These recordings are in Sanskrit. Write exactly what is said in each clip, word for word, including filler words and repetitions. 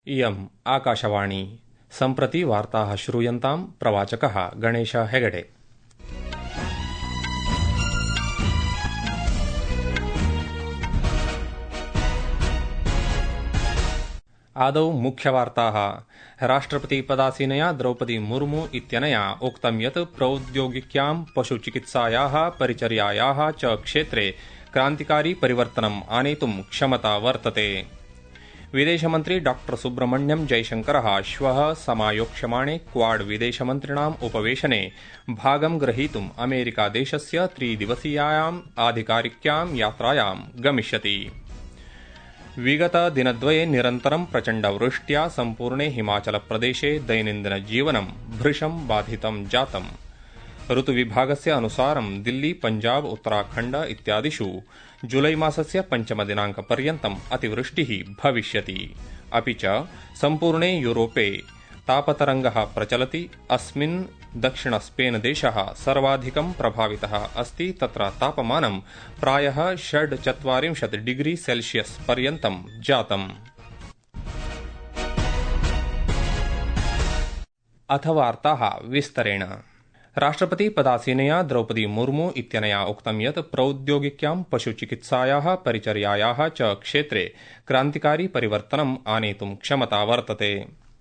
इयम् आकाशवाणी सम्प्रति वार्ताः श्रूयन्ताम् प्रवाचकः गणेश हेगडे। आदौ मुख्यवार्ताः। राष्ट्रपतिपदासीनया द्रौपदी मुर्मू इत्यनया उक्तं यत् प्रौद्योगिक्यां पशुचिकित्सायाः परिचर्यायाः च क्षेत्रे क्रान्तिकारी परिवर्तनम् आनेतुं क्षमता वर्तते। विदेशमन्त्री डॉ सुब्रह्मण्यम जयशंकरः श्वः समायोक्ष्यमाणे क्वाड विदेशमन्त्रिणाम् उपवेशने भागं ग्रहीतुम् अमेरिकादेशस्य त्रिदिवसीयायाम् आधिकारिक्यां यात्रायां गमिष्यति। विगतदिनद्वये निरन्तरं प्रचण्डवृष्ट्या सम्पूर्णे हिमाचलप्रदेशे दैनन्दिनजीवनं भृशं बाधितं जातम्। ऋतुविभागस्य अनुसारं दिल्ली पंजाब उत्तराखण्ड इत्यादिषु जुलैमासस्य पञ्चमदिनाङ्कपर्यन्तम् अतिवृष्टिः भविष्यति। अपि च सम्पूर्णे यूरोपे तापतरङ्गः प्रचलति। अस्मिन् दक्षिण स्पेन देशः सर्वाधिकं प्रभावितः अस्ति। तत्र तापमानं प्रायः षड्चत्वारिंशत् डिग्री सेल्सियस् पर्यन्तं जातम्। अथ वार्ताः विस्तरेण। राष्ट्रपति पदासीनया द्रौपदी मुर्मू इत्यनया उक्तं यत् प्रौद्योगिक्यां पशुचिकित्सायाः परिचर्यायाः च क्षेत्रे क्रान्तिकारी परिवर्तनम् आनेतुं क्षमता वर्तते।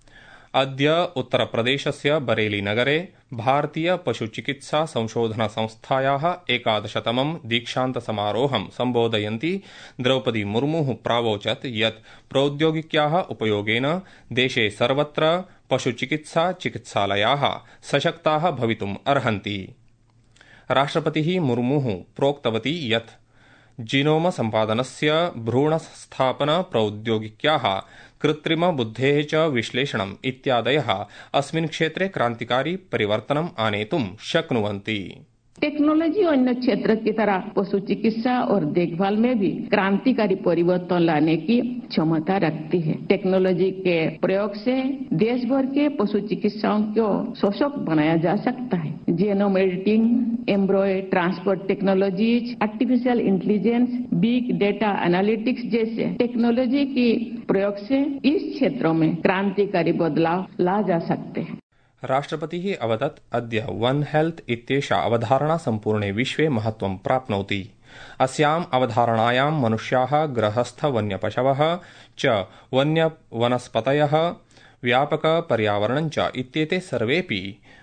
अद्य उत्तरप्रदेशस्य बरेली नगरे भारतीय पशुचिकित्सा संशोधन संस्थायाः एकादशतमं दीक्षान्तसमारोहं सम्बोधयन्ती द्रौपदी मुर्मुः प्रावोचत् यत् प्रौद्योगिक्याः उपयोगेन देशे सर्वत्र पशुचिकित्सा चिकित्सालयाः सशक्ताः भवितुम् अर्हन्ति। राष्ट्रपतिः मुर्मुः प्रोक्तवती यत् जीनोम सम्पादनस्य भ्रूणस्थापन प्रौद्योगिक्याः कृत्रिम बुद्धेः च विश्लेषणम् इत्यादयः अस्मिन् क्षेत्रे क्रान्तिकारी परिवर्तनम् आनेतुं शक्नुवन्ति। टेक्नोलॉजी अन्य क्षेत्र की तरह पशु चिकित्सा और देखभाल में भी क्रांतिकारी परिवर्तन लाने की क्षमता रखती है। टेक्नोलॉजी के प्रयोग से देश भर के पशु चिकित्साओं को सशक्त बनाया जा सकता है। Genome editing, embryo transfer technologies, artificial intelligence, big data analytics जैसे टेक्नोलॉजी की प्रयोग से इस क्षेत्रों में क्रांतिकारी बदलाव ला जा सकते हैं। राष्ट्रपतिः अवदत् अद्य वन हेल्थ इत्येषा अवधारणा सम्पूर्णे विश्वे महत्त्वं प्राप्नोति। अस्याम् अवधारणायां मनुष्याः, गृहस्थ वन्यपशवः च वन्यवनस्पतयः, व्यापक पर्यावरणं च इत्येते सर्वेपि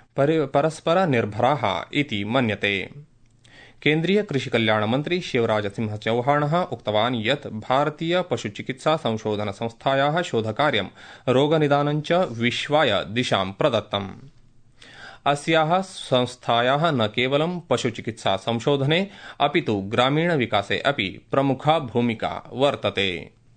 परस्पर निर्भराः इति मन्यते। केन्द्रीय कृषिकल्याण मंत्री शिवराज सिंह चौहानः उक्तवान् यत् भारतीय पशुचिकित्सा संशोधन संस्थायाः शोधकार्यं रोगनिदानं च विश्वाय दिशां प्रदत्तम्। अस्याः संस्थायाः न केवलं पशुचिकित्सा संशोधने अपितु ग्रामीण विकासे अपि प्रमुखा भूमिका वर्तते।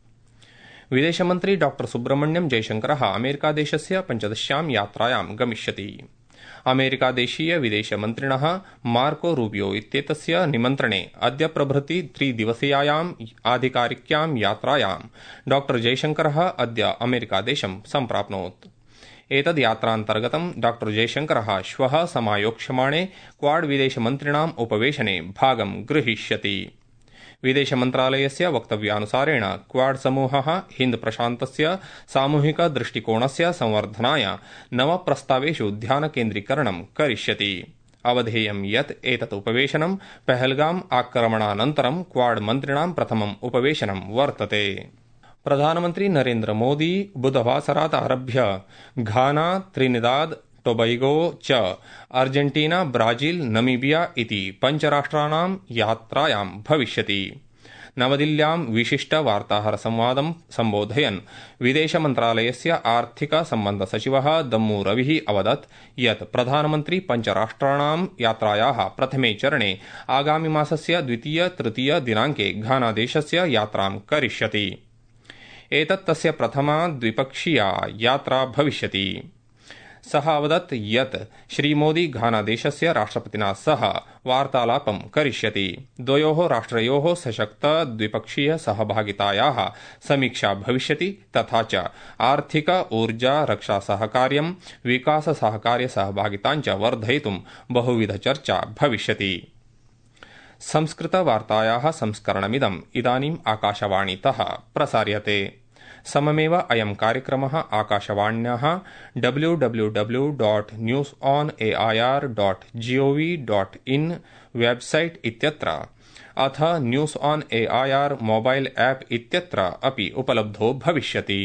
विदेशमन्त्री डॉ सुब्रह्मण्यम जयशंकरः अमेरिकादेशस्य पञ्चदश्यां यात्रायां गमिष्यति। अमेरिकादेशीय विदेशमन्त्रिणः मार्को रूबियो इत्येतस्य निमन्त्रणे अद्य प्रभृति त्रिदिवसीयायाम् आधिकारिक्यां यात्रायां डॉ जयशंकरः अद्य अमेरिकादेशं सम्प्राप्नोत्। एतद् यात्रान्तर्गतं डॉ जयशंकरः श्वः समायोक्ष्यमाणे क्वाड विदेशमन्त्रिणाम् उपवेशने भागं गृहीष्यति। विदेशमन्त्रालयस्य वक्तव्यानुसारेण क्वाड समूहः हिंद प्रशान्तस्य सामूहिक दृष्टिकोणस्य संवर्धनाय नव प्रस्तावेषु ध्यानकेन्द्रीकरणं करिष्यति। अवधेयं यत् एतत् उपवेशनं पहलगाम आक्रमणानन्तरं क्वाड मन्त्रिणां प्रथमम् उपवेशनं वर्तते। प्रधानमन्त्री नरेन्द्र मोदी बुधवासरात् आरभ्य घाना, त्रिनिदाद टोबैगो च अर्जेंटीना, ब्राजील, नमीबिया इति पञ्चराष्ट्राणां यात्रायां भविष्यति। नवदिल्ल्यां विशिष्ट वार्ताहर संवादं सम्बोधयन् विदेशमन्त्रालयस्य आर्थिक सम्बन्ध सचिवः दम्मू रविः अवदत् यत् प्रधानमन्त्री पञ्चराष्ट्राणां यात्रायाः प्रथमे चरणे आगामि मासस्य द्वितीय तृतीय दिनाङ्के घानादेशस्य यात्रां करिष्यति। एतत् तस्य प्रथमा द्विपक्षीया यात्रा भविष्यति। सः अवदत् यत् श्रीमोदी घानादेशस्य राष्ट्रपतिना सह वार्तालापं करिष्यति। द्वयोः राष्ट्रयोः सशक्त द्विपक्षीय सहभागितायाः समीक्षा भविष्यति तथा च आर्थिक, ऊर्जा, रक्षा सहकार्यं, विकास सहकार्य सहभागितां च वर्धयितुं बहुविध चर्चा भविष्यति। संस्कृत वार्तायाः संस्करणमिदम् इदानीम् आकाशवाणीतः प्रसार्यते। सममेव अयं कार्यक्रमः आकाशवाण्याः W W W dot news on A I R dot gov dot in website इत्यत्र अथ news on A I R mobile app इत्यत्र अपि उपलब्धो भविष्यति।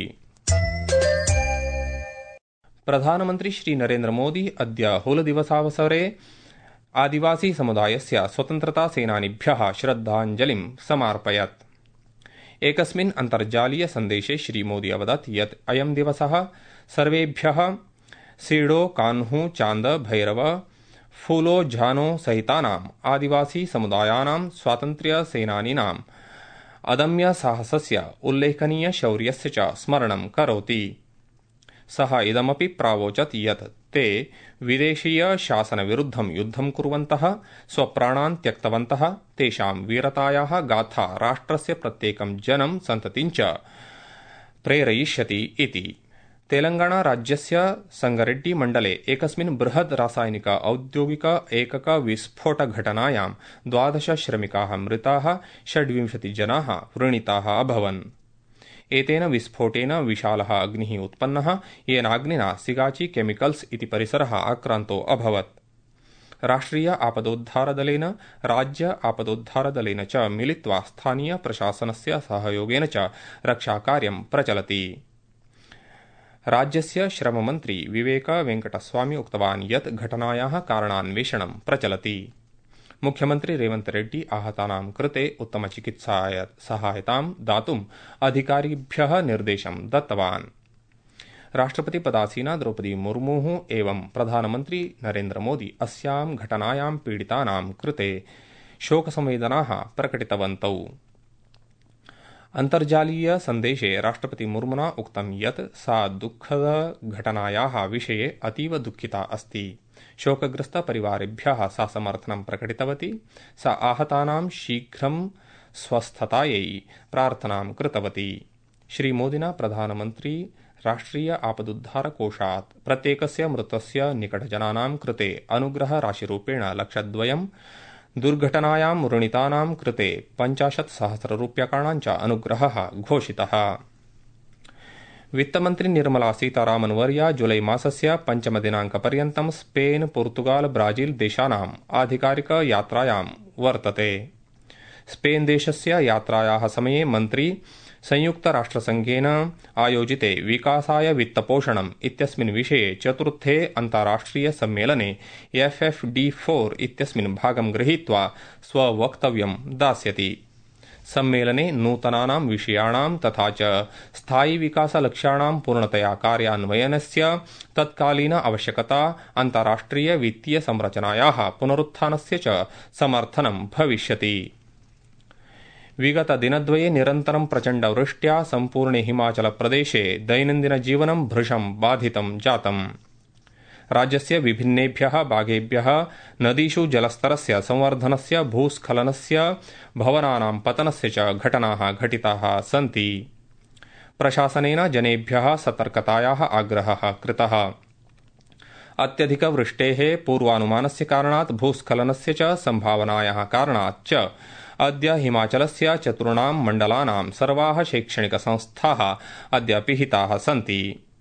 प्रधानमन्त्री श्री नरेन्द्र मोदी अद्य हूलदिवसावसरे आदिवासी समुदायस्य स्वतन्त्रता सेनानिभ्यः श्रद्धाञ्जलिं समार्पयत्। एकस्मिन् अन्तर्जालीय सन्देशे श्रीमोदी अवदत् यत् अयं दिवसः सर्वेभ्यः सीडो कान्हू चान्द भैरव फूलो झानो सहितानाम् आदिवासी समुदायानां स्वातन्त्र्यसेनानीनाम् अदम्य साहसस्य उल्लेखनीय शौर्यस्य च स्मरणं करोति। सः इदमपि प्रावोचत् यत् ते विदेशीय शासनविरुद्धं युद्धं कुर्वन्तः स्वप्राणान् त्यक्तवन्तः तेषां वीरतायाः गाथा राष्ट्रस्य प्रत्येकं जनं सन्ततिं च प्रेरयिष्यति इति। तेलंगाना राज्यस्य संगारेड्डी मण्डले एकस्मिन् बृहद् रासायनिक औद्योगिक एकक विस्फोट घटनायां द्वादश श्रमिकाः मृताः षड्विंशति जनाः व्रणिताः अभवन्। एतेन विस्फोटेन विशालः अग्निः उत्पन्नः येनाग्निना सिगाची केमिकल्स् इति परिसरः आक्रान्तो अभवत्। राष्ट्रिय आपदोद्धारदलेन राज्य आपदोद्धारदलेन च मिलित्वा स्थानीय प्रशासनस्य सहयोगेन च रक्षाकार्यं प्रचलति। राज्यस्य श्रममन्त्री विवेक वेंकटस्वामी उक्तवान् यत् घटनायाः कारणान्वेषणं प्रचलति। मुख्यमंत्री रेवंत रेड्डी आहतानां कृते उत्तमचिकित्सा सहायतां दातुम् अधिकारिभ्यः निर्देशं दत्तवान्। राष्ट्रपति पदासीना द्रौपदी मुर्मुः एवं प्रधानमंत्री नरेन्द्र मोदी अस्यां घटनायां पीडितानां कृते शोकसंवेदनाः प्रकटितवन्तौ। अन्तर्जालीय सन्देशे राष्ट्रपति मुर्मुना उक्तं यत् सा दुःखद घटनायाः विषये अतीव दुःखिता अस्ति। शोकग्रस्त परिवारेभ्यः सा समर्थनं प्रकटितवती। सा आहतानां शीघ्रं स्वस्थतायै प्रार्थनां कृतवती। श्रीमोदिना प्रधानमन्त्री राष्ट्रिय आपदुद्धार कोषात् प्रत्येकस्य मृतस्य निकटजनानां कृते अनुग्रह राशिरूपेण लक्षद्वयं, दुर्घटनायां व्रणितानां कृते पञ्चाशत् सहस्ररूप्यकाणां च अनुग्रहः घोषितः। वित्तमन्त्री निर्मला सीतारामन् वर्या जुलै मासस्य पञ्चमदिनाङ्कपर्यन्तं स्पेन पोर्तुगाल ब्राजील देशानाम् आधिकारिक यात्रायां वर्तते। स्पेन देशस्य यात्रायाः समये मन्त्री संयुक्तराष्ट्रसंघेन आयोजिते विकासाय वित्तपोषणम् इत्यस्मिन् विषये चतुर्थे अन्ताराष्ट्रिय सम्मेलने एफ एफ डी फोर इत्यस्मिन् भागं गृहीत्वा स्ववक्तव्यं दास्यति। सम्मेलने नूतनानां विषयाणां तथा च स्थायि विकासलक्ष्याणां पूर्णतया कार्यान्वयनस्य तत्कालीन आवश्यकता, अन्ताराष्ट्रिय वित्तीय संरचनायाः पुनरुत्थानस्य च समर्थनं भविष्यति। विगत दिनद्वये निरन्तरं प्रचण्डवृष्ट्या सम्पूर्णे हिमाचलप्रदेशे दैनन्दिनजीवनं भृशं बाधितं जातम्। राज्यस्य विभिन्नेभ्यः भागेभ्यः नदीषु जलस्तरस्य संवर्धनस्य, भूस्खलनस्य, भवनानां पतनस्य च घटनाः घटिताः सन्ति। प्रशासनेन जनेभ्यः सतर्कतायाः आग्रहः कृतः। अत्यधिकवृष्टेः पूर्वानुमानस्य कारणात् भूस्खलनस्य च सम्भावनायाः कारणात् च अद्य हिमाचलस्य चतुर्णां मण्डलानां सर्वाः शैक्षणिकसंस्थाः अद्य पिहिताः सन्ति।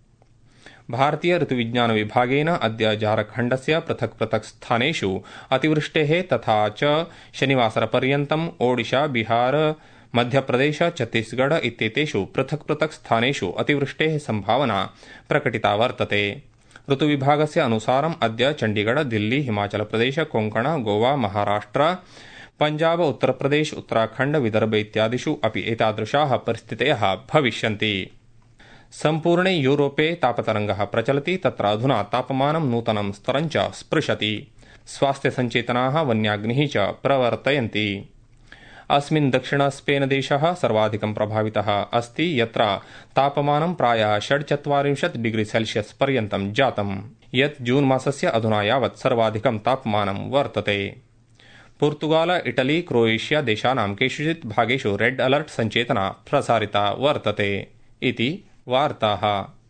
भारतीय ऋतुविज्ञान विभागेन अद्य झारखण्डस्य पृथक् पृथक् स्थानेषु अतिवृष्टेः तथा च शनिवासरपर्यन्तम् ओडिशा, बिहार, मध्यप्रदेश, छत्तीसगढ़ इत्येतेषु पृथक् पृथक् स्थानेषु अतिवृष्टेः सम्भावना प्रकटिता वर्तते। ऋतुविभागस्य अनुसारम् अद्य चण्डीगढ़, दिल्ली, हिमाचलप्रदेश, कोंकण, गोवा, महाराष्ट्र, पंजाब, उत्तरप्रदेश, उत्तराखण्ड, विदर्भ इत्यादिषु अपि एतादृशाः परिस्थितयः भविष्यन्ति। सम्पूर्णे यूरोपे तापतरङ्गः प्रचलति। तत्र अधुना तापमानं नूतनं स्तरं च स्पृशति। स्वास्थ्यसञ्चेतनाः वन्याग्निः च प्रवर्तयन्ति। अस्मिन् दक्षिण स्पेन देशः सर्वाधिकं प्रभावितः अस्ति, यत्र तापमानं प्रायः षड्चत्वारिंशत् डिग्री सेल्सियस् पर्यन्तं जातम्, यत् जून मासस्य अधुना यावत् सर्वाधिकं तापमानं वर्तते। पोर्तुगाल, इटली, क्रोएशिया देशानां केषुचित् भागेषु रेड् अलर्ट् सञ्चेतना प्रसारिता वर्तते इति वार्ताः।